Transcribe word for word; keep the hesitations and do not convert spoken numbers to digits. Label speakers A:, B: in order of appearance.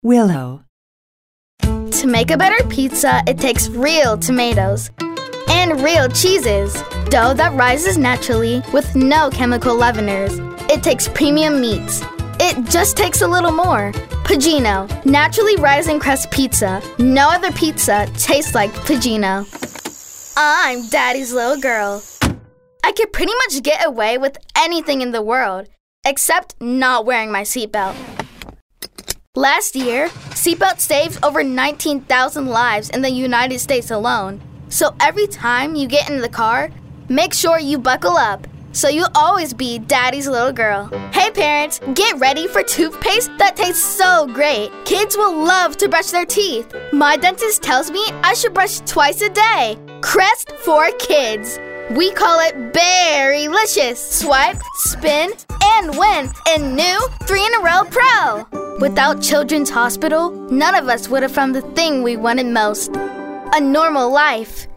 A: Willow.
B: To make a better pizza, it takes real tomatoes and real cheeses, dough that rises naturally with no chemical leaveners. It takes premium meats. It just takes a little more. Pagino, naturally rising crust pizza. No other pizza tastes like Pagino. I'm Daddy's little girl. I could pretty much get away with anything in the world, except not wearing my seatbelt. Last year, seatbelts saved over nineteen thousand lives in the United States alone. So every time you get in the car, make sure you buckle up so you'll always be Daddy's little girl. Hey parents, get ready for toothpaste that tastes so great. Kids will love to brush their teeth. My dentist tells me I should brush twice a day. Crest for kids. We call it Berrylicious. Swipe, spin, and win in new three in a row Pro. Without Children's Hospital, none of us would have found the thing we wanted most. A normal life.